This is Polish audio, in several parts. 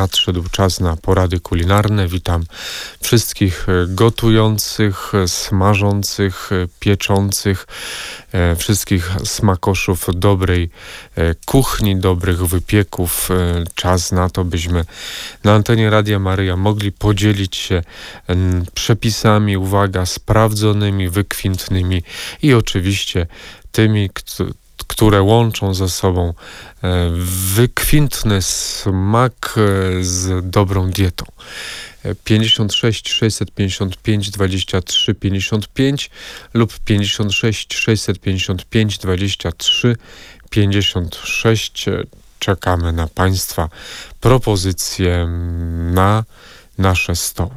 nadszedł czas na porady kulinarne. Witam wszystkich gotujących, smażących, pieczących, wszystkich smakoszów dobrej kuchni, dobrych wypieków. Czas na to, byśmy na antenie Radia Maryja mogli podzielić się przepisami, uwaga, sprawdzonymi, wykwintnymi i oczywiście tymi, które łączą ze sobą wykwintny smak z dobrą dietą. 56 655 23 55 lub 56 655 23 56. Czekamy na Państwa propozycje na nasze stoły.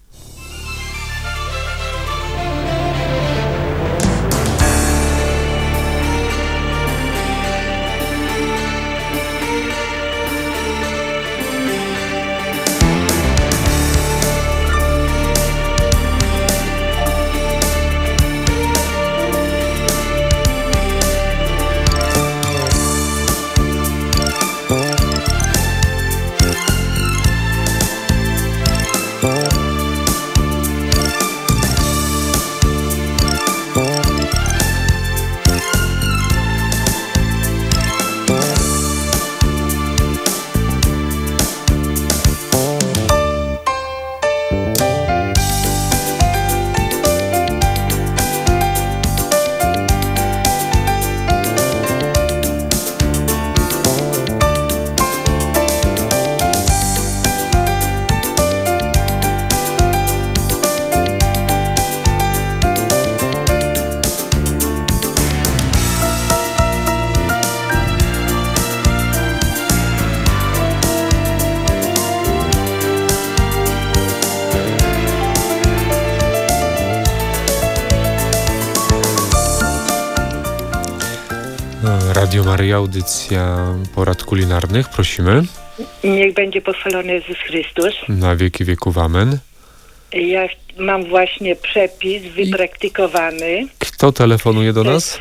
Radio Maryja, audycja porad kulinarnych. Prosimy. Niech będzie pochwalony Jezus Chrystus. Na wieki wieków. Amen. Ja mam właśnie przepis wypraktykowany. Kto telefonuje do nas?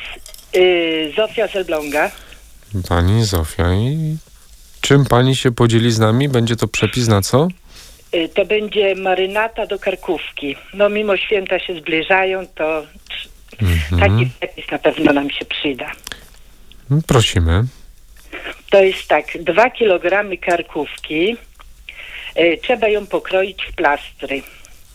Zofia z Elbląga. Pani Zofia. I czym pani się podzieli z nami? Będzie to przepis na co? To będzie marynata do karkówki. No mimo święta się zbliżają, to taki przepis na pewno nam się przyda. Prosimy. To jest tak, 2 kg karkówki. Trzeba ją pokroić w plastry.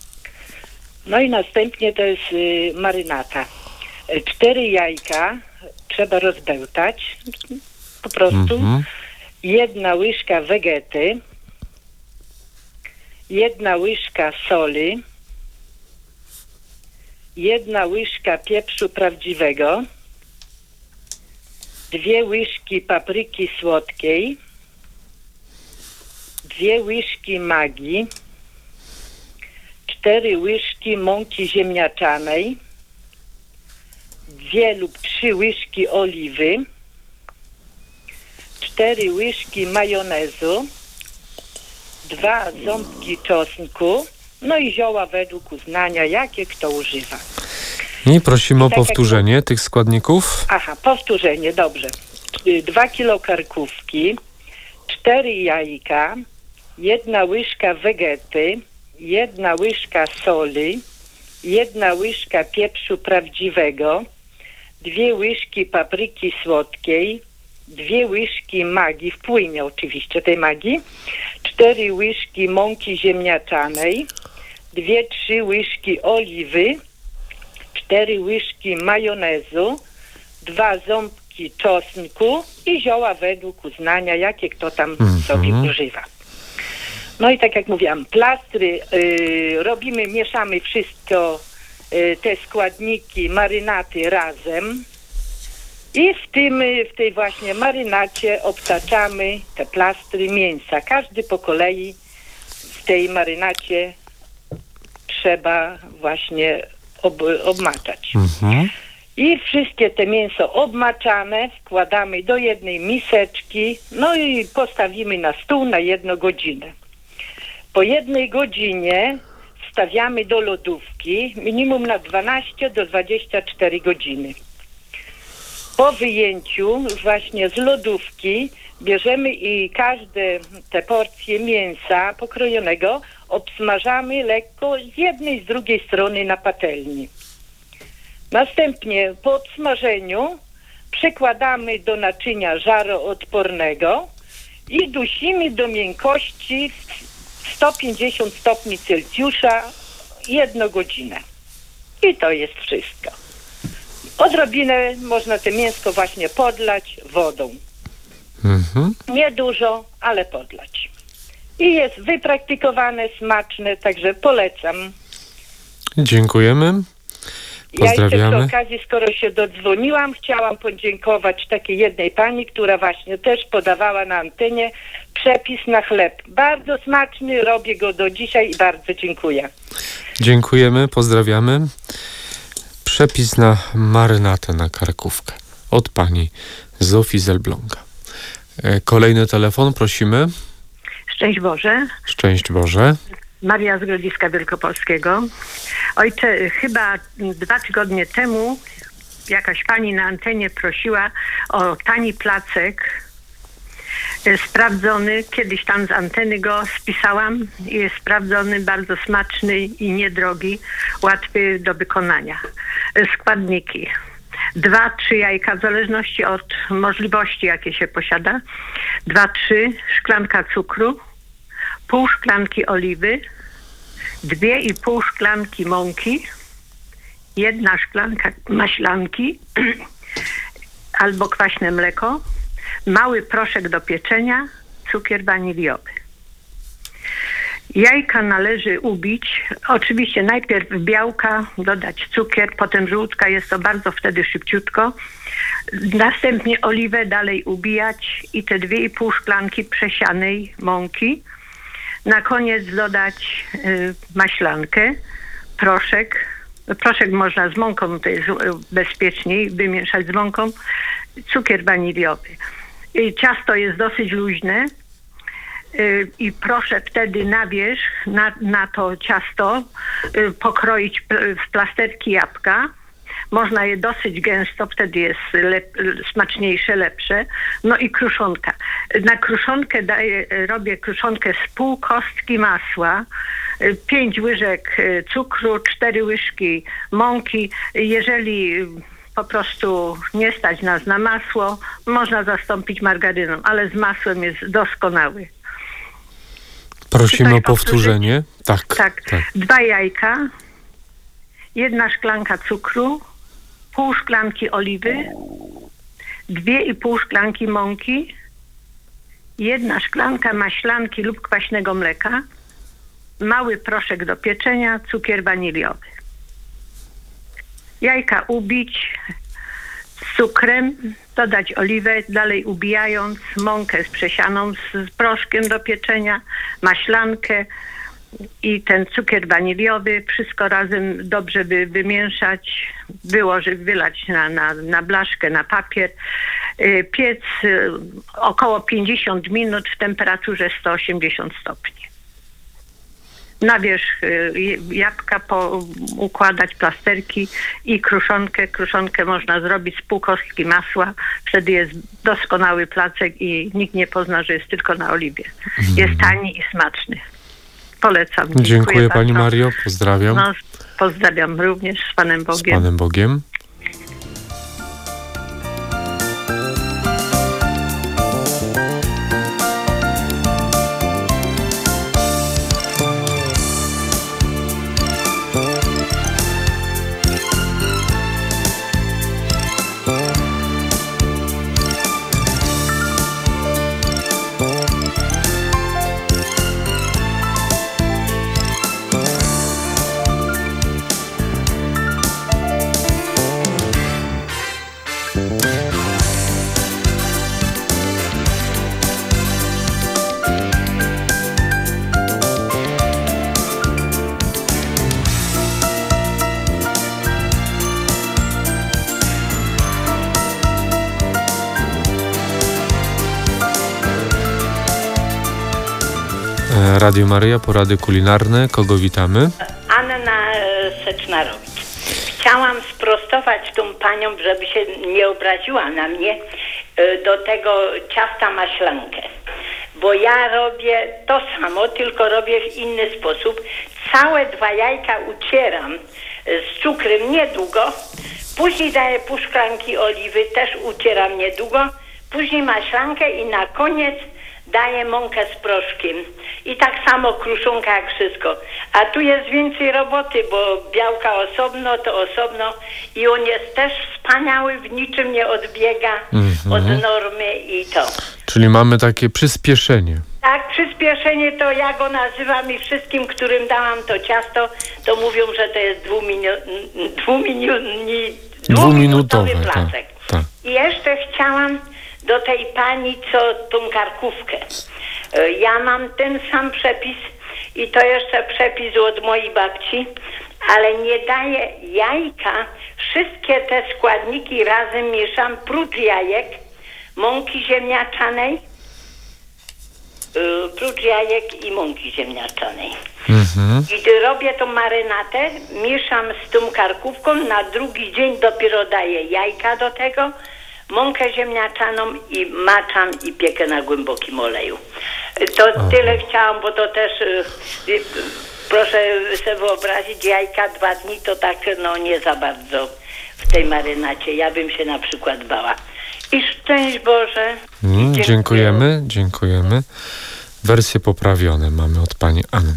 No i następnie to jest marynata. 4 jajka trzeba rozbełtać. Po prostu. 1 łyżka wegety. 1 łyżka soli. 1 łyżka pieprzu prawdziwego. 2 łyżki papryki słodkiej, 2 łyżki maggi, 4 łyżki mąki ziemniaczanej, 2 lub 3 łyżki oliwy, 4 łyżki majonezu, 2 ząbki czosnku, no i zioła według uznania, jakie kto używa. I prosimy o powtórzenie tych składników. Aha, powtórzenie, dobrze. 2 kilo karkówki, 4 jajka, 1 łyżka wegety, 1 łyżka soli, 1 łyżka pieprzu prawdziwego, 2 łyżki papryki słodkiej, 2 łyżki maggi, w płynie oczywiście tej maggi, 4 łyżki mąki ziemniaczanej, 2-3 łyżki oliwy, 4 łyżki majonezu, 2 ząbki czosnku i zioła według uznania, jakie kto tam sobie używa. No i tak jak mówiłam, plastry robimy, mieszamy wszystko, te składniki, marynaty razem i w tej właśnie marynacie obtaczamy te plastry mięsa. Każdy po kolei w tej marynacie trzeba właśnie obmaczać. I wszystkie te mięso obmaczane wkładamy do jednej miseczki, no i postawimy na stół na 1 godzinę. Po 1 godzinie wstawiamy do lodówki minimum na 12 do 24 godziny. Po wyjęciu właśnie z lodówki bierzemy i każde te porcje mięsa pokrojonego obsmażamy lekko z jednej, z drugiej strony na patelni. Następnie po obsmażeniu przekładamy do naczynia żaroodpornego i dusimy do miękkości 150 stopni Celsjusza 1 godzinę. I to jest wszystko. Odrobinę można to mięsko właśnie podlać wodą. Nie dużo, ale podlać. I jest wypraktykowane, smaczne, także polecam. Dziękujemy. Pozdrawiamy. Ja jeszcze przy okazji, skoro się dodzwoniłam, chciałam podziękować takiej jednej pani, która właśnie też podawała na antenie przepis na chleb. Bardzo smaczny, robię go do dzisiaj i bardzo dziękuję. Dziękujemy, pozdrawiamy. Przepis na marynatę na karkówkę od pani Zofii z Elbląga. Kolejny telefon, prosimy. Szczęść Boże. Szczęść Boże. Maria z Grodziska Wielkopolskiego. Ojcze, chyba 2 tygodnie temu jakaś pani na antenie prosiła o tani placek sprawdzony. Kiedyś tam z anteny go spisałam. Jest sprawdzony, bardzo smaczny i niedrogi, łatwy do wykonania. Składniki: 2-3 jajka, w zależności od możliwości, jakie się posiada. 2-3 szklanka cukru, pół szklanki oliwy, 2,5 szklanki mąki, 1 szklanka maślanki albo kwaśne mleko, mały proszek do pieczenia, cukier waniliowy. Jajka należy ubić. Oczywiście najpierw białka, dodać cukier, potem żółtka, jest to bardzo wtedy szybciutko. Następnie oliwę dalej ubijać i te 2,5 szklanki przesianej mąki. Na koniec dodać maślankę, proszek. Proszek można z mąką, to jest bezpieczniej, wymieszać z mąką. Cukier waniliowy. Ciasto jest dosyć luźne i proszę wtedy na wierzch, na to ciasto pokroić w plasterki jabłka. Można je dosyć gęsto, wtedy jest smaczniejsze, lepsze. No i kruszonka. Na kruszonkę robię kruszonkę z pół kostki masła, 5 łyżek cukru, 4 łyżki mąki. Jeżeli po prostu nie stać nas na masło, można zastąpić margaryną, ale z masłem jest doskonały. Prosimy o powtórzenie. Tak. 2 jajka, 1 szklanka cukru, pół szklanki oliwy, 2,5 szklanki mąki, 1 szklanka maślanki lub kwaśnego mleka, mały proszek do pieczenia, cukier waniliowy. Jajka ubić z cukrem, dodać oliwę, dalej ubijając, mąkę przesianą z proszkiem do pieczenia, maślankę i ten cukier waniliowy, wszystko razem dobrze wymieszać, wylać na blaszkę, na papier, piec około 50 minut w temperaturze 180 stopni. Na wierzch jabłka układać, plasterki i kruszonkę. Kruszonkę można zrobić z pół kostki masła. Wtedy jest doskonały placek i nikt nie pozna, że jest tylko na oliwie. Jest tani i smaczny. Polecam. Dziękuję Pani Mario, pozdrawiam. No, pozdrawiam również z Panem Bogiem. Z Panem Bogiem. Radio Maryja, porady kulinarne. Kogo witamy? Anna Seczmarowicz. Chciałam sprostować tą panią, żeby się nie obraziła na mnie. do tego ciasta maślankę. Bo ja robię to samo, tylko robię w inny sposób. Całe 2 jajka ucieram z cukrem niedługo, później daję pół szklanki oliwy, też ucieram niedługo, później maślankę i na koniec daję mąkę z proszkiem. I tak samo kruszonka jak wszystko. A tu jest więcej roboty, bo białka osobno, to osobno i on jest też wspaniały, w niczym nie odbiega od normy i to. Czyli mamy takie przyspieszenie. Tak, przyspieszenie to ja go nazywam i wszystkim, którym dałam to ciasto, to mówią, że to jest dwuminutowy placek. Tak. I jeszcze chciałam do tej pani, co tą karkówkę. Ja mam ten sam przepis i to jeszcze przepis od mojej babci, ale nie daję jajka. Wszystkie te składniki razem mieszam, prócz jajek, mąki ziemniaczanej, prócz jajek i mąki ziemniaczanej. I robię tą marynatę, mieszam z tą karkówką, na drugi dzień dopiero daję jajka do tego, mąkę ziemniaczaną i maczam i piekę na głębokim oleju. To tyle chciałam, bo to też proszę sobie wyobrazić, jajka 2 dni to tak nie za bardzo w tej marynacie. Ja bym się na przykład bała. I szczęść Boże. Dziękujemy. Wersje poprawione mamy od pani Anny.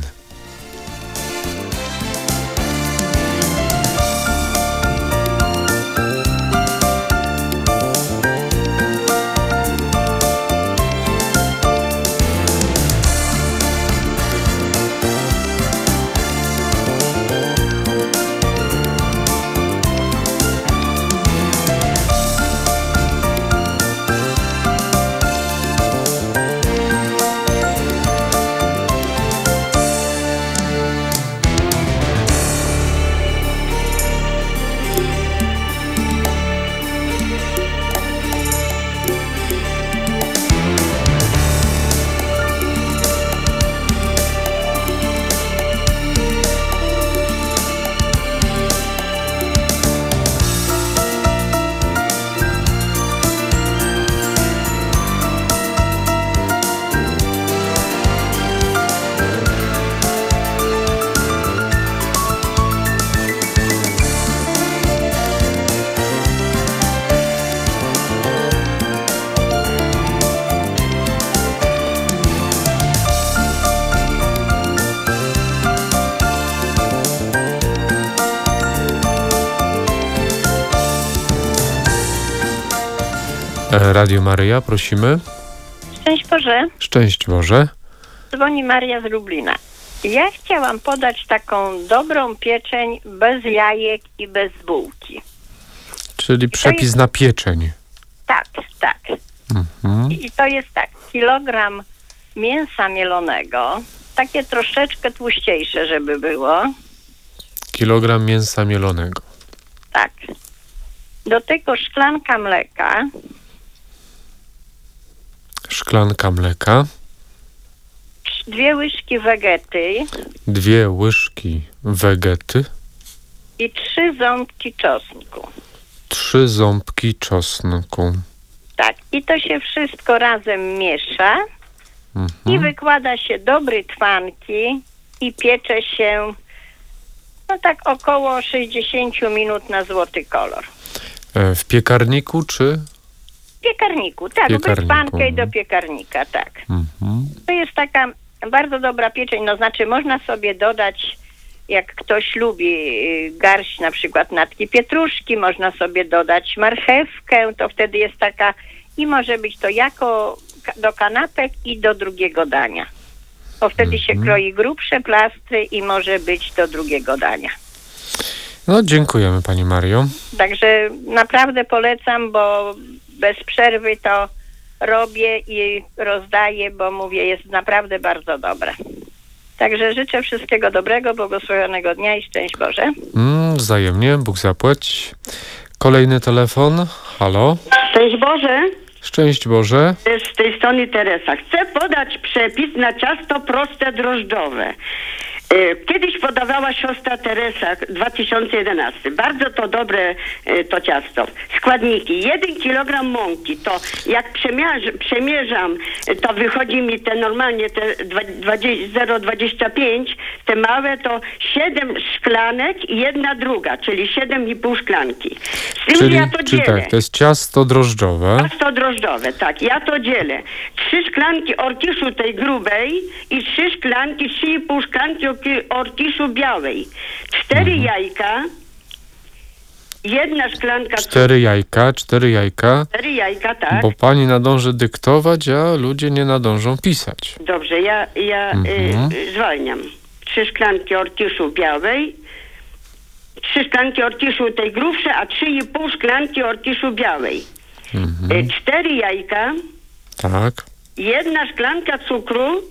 Radio Maryja, prosimy. Szczęść Boże. Szczęść Boże. Dzwoni Maria z Lublina. Ja chciałam podać taką dobrą pieczeń bez jajek i bez bułki. Czyli przepis na pieczeń. Tak. I to jest tak, 1 kilogram mięsa mielonego, takie troszeczkę tłuściejsze, żeby było. 1 kilogram mięsa mielonego. Tak. Do tego szklanka mleka. Szklanka mleka. 2 łyżki wegety. 2 łyżki wegety. I 3 ząbki czosnku. 3 ząbki czosnku. Tak. I to się wszystko razem miesza. I wykłada się do brytwanki i piecze się tak około 60 minut na złoty kolor. W piekarniku czy? W piekarniku, tak. Brytwankę i do piekarnika, tak. To jest taka bardzo dobra pieczeń, znaczy można sobie dodać, jak ktoś lubi, garść na przykład natki pietruszki, można sobie dodać marchewkę, to wtedy jest taka i może być to jako do kanapek i do drugiego dania. Bo wtedy się kroi grubsze plastry i może być do drugiego dania. No, dziękujemy Pani Mario. Także naprawdę polecam, bo bez przerwy to robię i rozdaję, bo mówię, jest naprawdę bardzo dobre. Także życzę wszystkiego dobrego, błogosławionego dnia i szczęść Boże. Wzajemnie, Bóg zapłać. Kolejny telefon. Halo? Szczęść Boże. Szczęść Boże. Z tej strony Teresa. Chcę podać przepis na ciasto proste drożdżowe. Kiedyś podawała siostra Teresa, 2011. Bardzo to dobre to ciasto. Składniki. 1 kg mąki. To jak przemierzam, to wychodzi mi te normalnie te 0,25. Te małe to 7 szklanek i 1 druga, czyli 7,5 szklanki. Z tym, Czyli, że ja to dzielę. tak, to jest ciasto drożdżowe. Ciasto drożdżowe, tak. Ja to dzielę. 3 szklanki orkiszu tej grubej i 3,5 szklanki orkiszu białej. 4 jajka. 1 szklanka... 4 jajka. 4 jajka, tak. Bo pani nadąży dyktować, a ludzie nie nadążą pisać. Dobrze, ja zwalniam. 3 szklanki orkiszu białej. 3 szklanki orkiszu tej grubszej, a 3,5 szklanki orkiszu białej. 4 jajka. Tak. 1 szklanka cukru.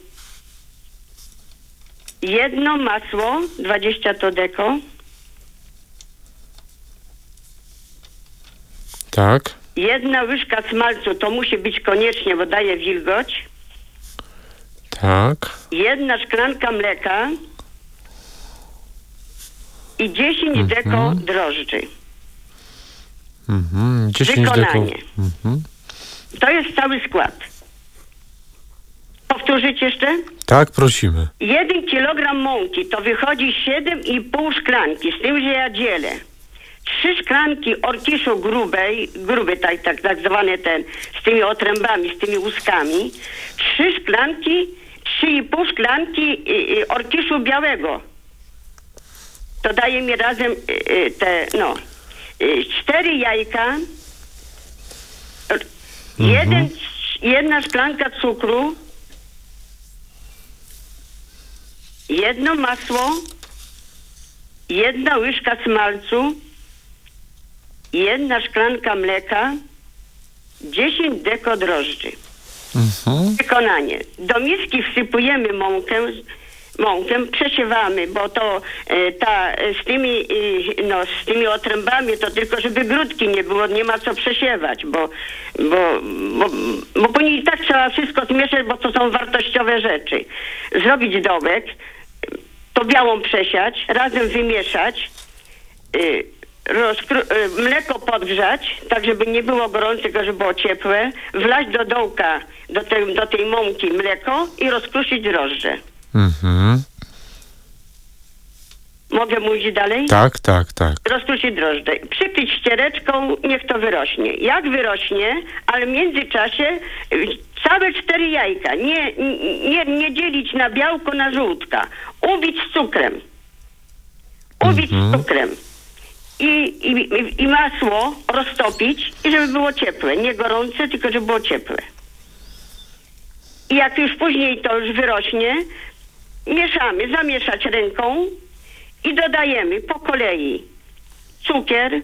1 masło, 20 to deko. Tak. 1 łyżka smalcu, to musi być koniecznie, bo daje wilgoć. Tak. 1 szklanka mleka. I 10 deko drożdży. 10 deko. Wykonanie. To jest cały skład. Powtórzyć jeszcze? Tak, prosimy. 1 kg mąki to wychodzi 7,5 szklanki, z tym, że ja dzielę. 3 szklanki orkiszu gruby, tak zwane ten, z tymi otrębami, z tymi łuskami. 3 szklanki, 3,5 szklanki orkiszu białego. To daje mi razem 4 jajka, 1 szklanka cukru, 1 masło, 1 łyżka smalcu, 1 szklanka mleka, 10 deko drożdży. Wykonanie. Do miski wsypujemy mąkę, przesiewamy, bo to z tymi otrębami to tylko, żeby grudki nie było, nie ma co przesiewać, bo później i tak trzeba wszystko zmieszać, bo to są wartościowe rzeczy. Zrobić dołek, to białą przesiać, razem wymieszać, mleko podgrzać, tak żeby nie było gorące, tylko żeby było ciepłe, wlać do dołka, do tej mąki mleko i rozkruszyć drożdże. Mogę mówić dalej? Tak. Rozkrucić drożdże. Przykryć ściereczką, niech to wyrośnie. Jak wyrośnie, ale w międzyczasie całe 4 jajka. Nie dzielić na białko, na żółtka. Ubić z cukrem. I masło roztopić i żeby było ciepłe. Nie gorące, tylko żeby było ciepłe. I jak już później to już wyrośnie, mieszamy, zamieszać ręką i dodajemy po kolei cukier,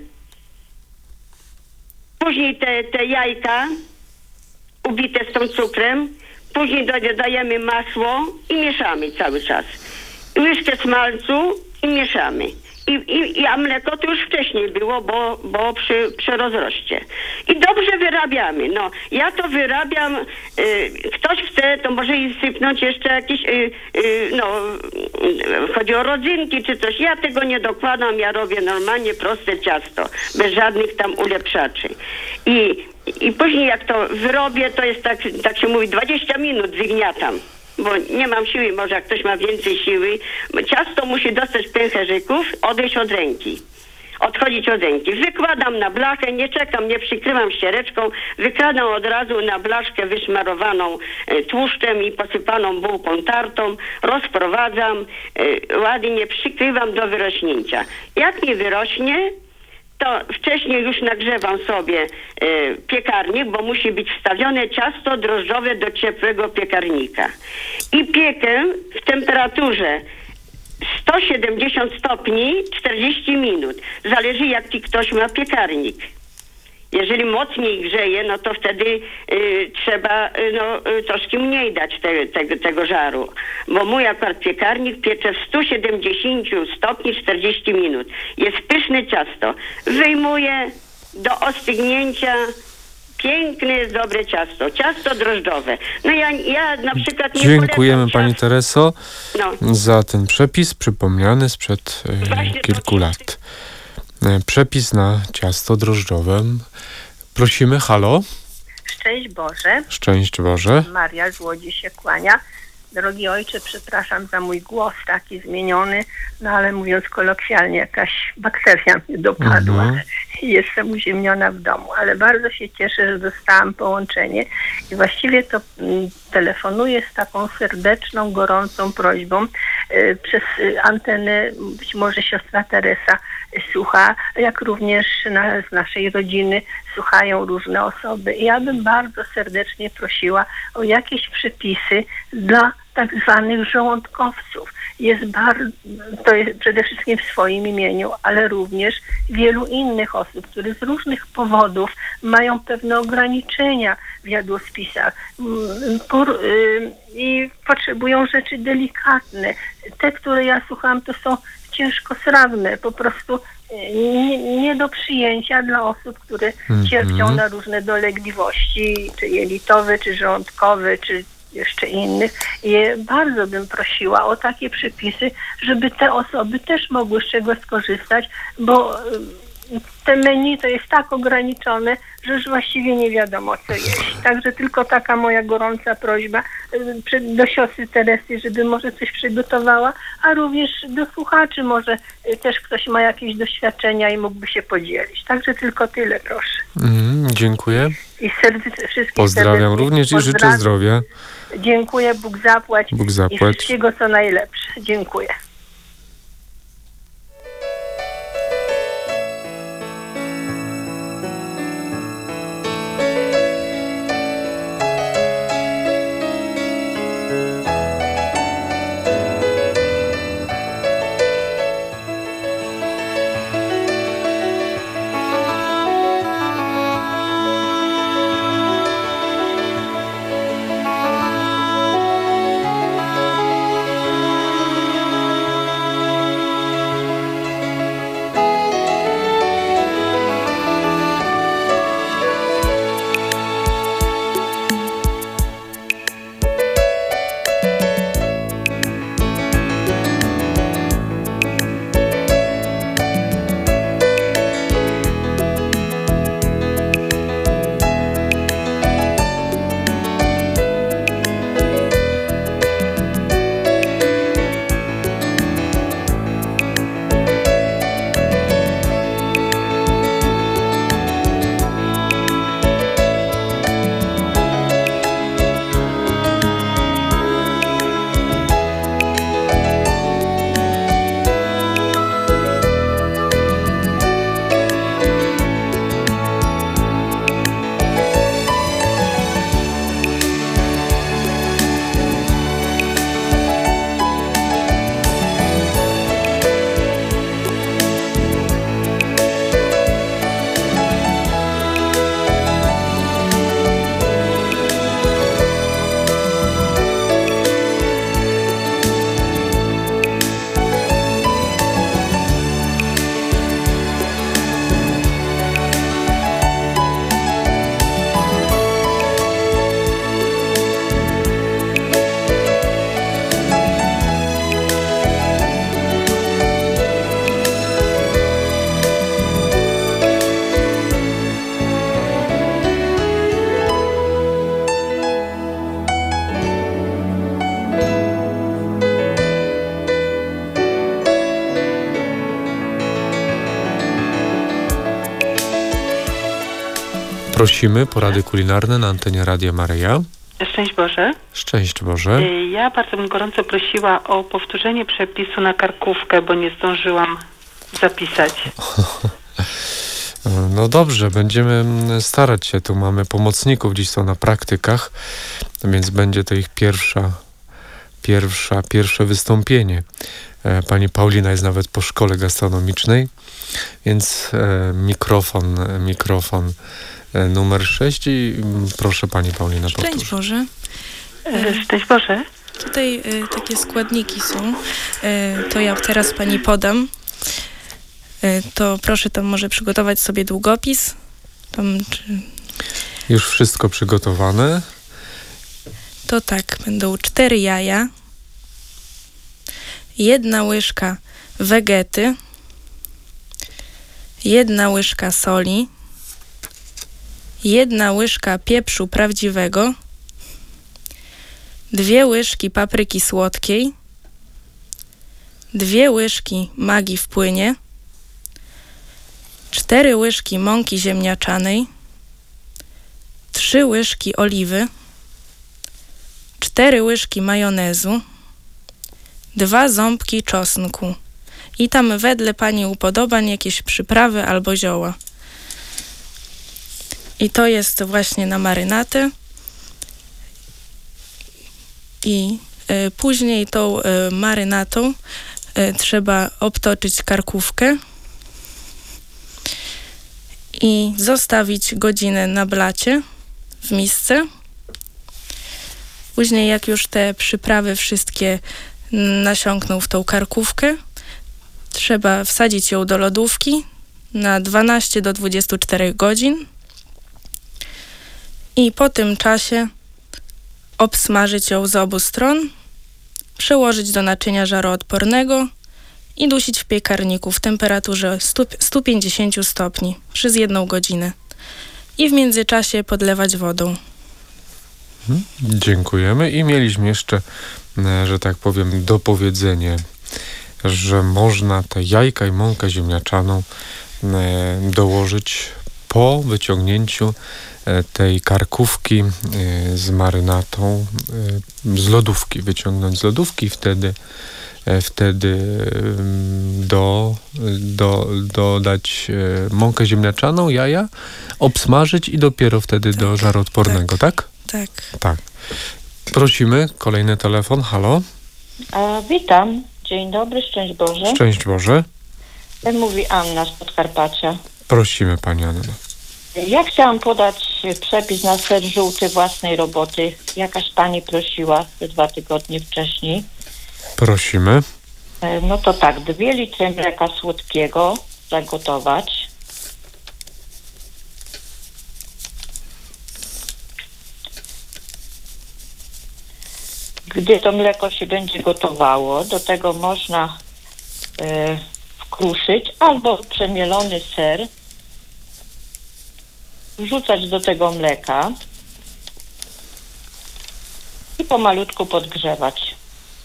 później te jajka ubite z tą cukrem, później dodajemy masło i mieszamy cały czas. Łyżkę smalcu i mieszamy. A mleko to już wcześniej było, bo przy rozroście. I dobrze wyrabiamy. No, ja to wyrabiam, ktoś chce, to może i sypnąć jeszcze jakieś, chodzi o rodzynki czy coś. Ja tego nie dokładam, ja robię normalnie proste ciasto, bez żadnych tam ulepszaczy. I później jak to wyrobię, to jest tak się mówi, 20 minut wygniatam. Bo nie mam siły, może jak ktoś ma więcej siły. Ciasto musi dostać pęcherzyków, odejść od ręki. Odchodzić od ręki. Wykładam na blachę, nie czekam, nie przykrywam ściereczką. Wykładam od razu na blaszkę wysmarowaną tłuszczem i posypaną bułką tartą. Rozprowadzam, ładnie przykrywam do wyrośnięcia. Jak mi wyrośnie, to wcześniej już nagrzewam sobie piekarnik, bo musi być wstawione ciasto drożdżowe do ciepłego piekarnika. I piekę w temperaturze 170 stopni 40 minut. Zależy jaki ktoś ma piekarnik. Jeżeli mocniej grzeje, no to wtedy trzeba troszkę mniej dać tego żaru. Bo mój akurat piekarnik piecze w 170 stopni 40 minut. Jest pyszne ciasto. Wyjmuję do ostygnięcia, piękne jest dobre ciasto. Ciasto drożdżowe. No ja na przykład nie Dziękujemy polecam pani ciast- Tereso No. za ten przepis przypomniany sprzed Właśnie kilku to lat. Przepis na ciasto drożdżowe. Prosimy, halo. Szczęść Boże, Szczęść Boże. Maria z Łodzi się kłania. Drogi ojcze, przepraszam za mój głos taki zmieniony, no ale mówiąc kolokwialnie, jakaś bakteria mnie dopadła. Jestem uziemniona w domu, ale bardzo się cieszę, że dostałam połączenie i właściwie to telefonuję z taką serdeczną, gorącą prośbą przez antenę. Być może siostra Teresa słucha, jak również z naszej rodziny słuchają różne osoby. I ja bym bardzo serdecznie prosiła o jakieś przepisy dla tak zwanych żołądkowców. To jest przede wszystkim w swoim imieniu, ale również wielu innych osób, które z różnych powodów mają pewne ograniczenia w jadłospisach i potrzebują rzeczy delikatne. Te, które ja słucham, to są ciężkostrawne, po prostu nie do przyjęcia dla osób, które cierpią na różne dolegliwości, czy jelitowe, czy żołądkowe, czy jeszcze innych. I bardzo bym prosiła o takie przepisy, żeby te osoby też mogły z czegoś skorzystać, bo te menu to jest tak ograniczone, że już właściwie nie wiadomo co jeść. Także tylko taka moja gorąca prośba do siostry Teresy, żeby może coś przygotowała, a również do słuchaczy może też ktoś ma jakieś doświadczenia i mógłby się podzielić. Także tylko tyle, proszę. Dziękuję. I wszystkich Pozdrawiam serdecznie również i życzę pozdrawiam. zdrowia. Dziękuję, Bóg zapłać. Bóg I zapłać. wszystkiego co najlepsze. Dziękuję. Prosimy, porady kulinarne na antenie Radia Maryja. Szczęść Boże. Szczęść Boże. Ja bardzo bym gorąco prosiła o powtórzenie przepisu na karkówkę, bo nie zdążyłam zapisać. No dobrze, będziemy starać się. Tu mamy pomocników, dziś są na praktykach, więc będzie to ich pierwsze wystąpienie. Pani Paulina jest nawet po szkole gastronomicznej, więc mikrofon numer 6 i proszę Pani Paulina powtórzyć. Szczęść Boże. Szczęść Boże. Tutaj takie składniki są. To ja teraz Pani podam. To proszę tam może przygotować sobie długopis. Już wszystko przygotowane. To tak, będą 4 jaja, 1 łyżka wegety, 1 łyżka soli, 1 łyżka pieprzu prawdziwego, 2 łyżki papryki słodkiej, 2 łyżki maggi w płynie, 4 łyżki mąki ziemniaczanej, 3 łyżki oliwy, 4 łyżki majonezu, 2 ząbki czosnku i tam wedle Pani upodobań jakieś przyprawy albo zioła. I to jest właśnie na marynatę. I później tą marynatą trzeba obtoczyć karkówkę i zostawić godzinę na blacie w misce. Później jak już te przyprawy wszystkie nasiąkną w tą karkówkę, trzeba wsadzić ją do lodówki na 12 do 24 godzin i po tym czasie obsmażyć ją z obu stron, przełożyć do naczynia żaroodpornego i dusić w piekarniku w temperaturze 150 stopni przez 1 godzinę. I w międzyczasie podlewać wodą. Dziękujemy. I mieliśmy jeszcze, że tak powiem, dopowiedzenie, że można te jajka i mąkę ziemniaczaną dołożyć po wyciągnięciu tej karkówki z marynatą z lodówki, wyciągnąć z lodówki, wtedy dodać mąkę ziemniaczaną, jaja, obsmażyć i dopiero wtedy do żaroodpornego, tak? Tak. Tak. Prosimy, kolejny telefon, halo. Witam, dzień dobry, szczęść Boże. Szczęść Boże. Mówi Anna z Podkarpacia. Prosimy Pani Anno. Ja chciałam podać przepis na ser żółty własnej roboty. Jakaś pani prosiła 2 tygodnie wcześniej. Prosimy. No to tak, 2 litry mleka słodkiego zagotować. Gdy to mleko się będzie gotowało, do tego można wkruszyć albo przemielony ser, wrzucać do tego mleka i pomalutku podgrzewać.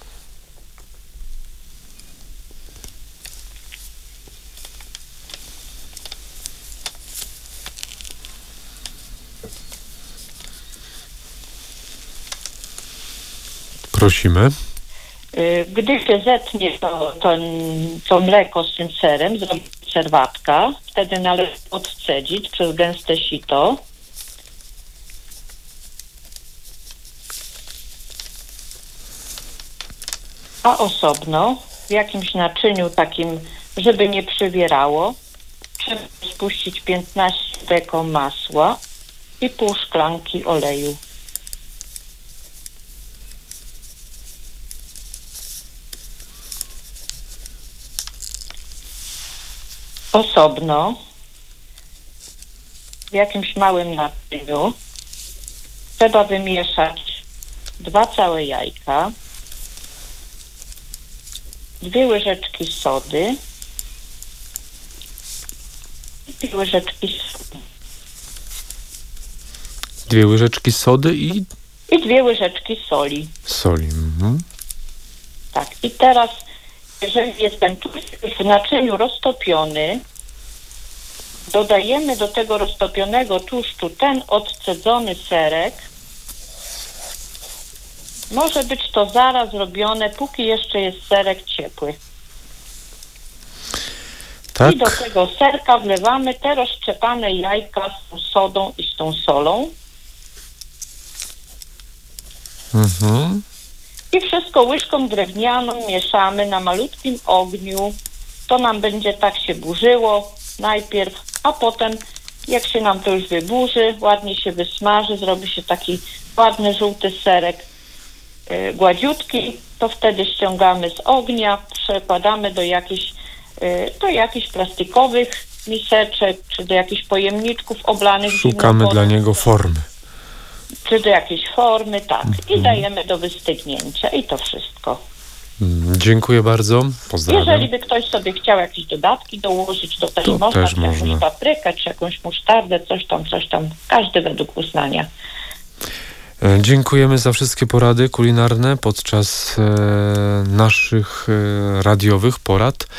Prosimy. Gdy się zetnie to mleko z tym serem, zrobić serwatka, wtedy należy odcedzić przez gęste sito. A osobno w jakimś naczyniu takim, żeby nie przywierało, trzeba spuścić 15 deko masła i pół szklanki oleju. Osobno w jakimś małym naczyniu trzeba wymieszać 2 całe jajka, 2 łyżeczki sody i 2 łyżeczki soli. 2 łyżeczki sody i 2 łyżeczki soli. Soli. Mhm. Tak. I teraz, jeżeli jest ten tłuszcz w naczyniu roztopiony, dodajemy do tego roztopionego tłuszczu ten odcedzony serek. Może być to zaraz robione, póki jeszcze jest serek ciepły. Tak. I do tego serka wlewamy te rozszczepane jajka z tą sodą i z tą solą. Mhm. I wszystko łyżką drewnianą mieszamy na malutkim ogniu. To nam będzie tak się burzyło najpierw, a potem jak się nam to już wyburzy, ładnie się wysmaży, zrobi się taki ładny żółty serek gładziutki, to wtedy ściągamy z ognia, przekładamy do jakichś plastikowych miseczek, czy do jakichś pojemniczków oblanych Szukamy zimną dla wodą, niego formy. czy do jakiejś formy, tak. I dajemy do wystygnięcia i to wszystko. Dziękuję bardzo. Pozdrawiam. Jeżeli by ktoś sobie chciał jakieś dodatki dołożyć, to też To można, też czy jakąś można. paprykę, czy jakąś musztardę, coś tam, każdy według uznania. Dziękujemy za wszystkie porady kulinarne podczas naszych radiowych porad.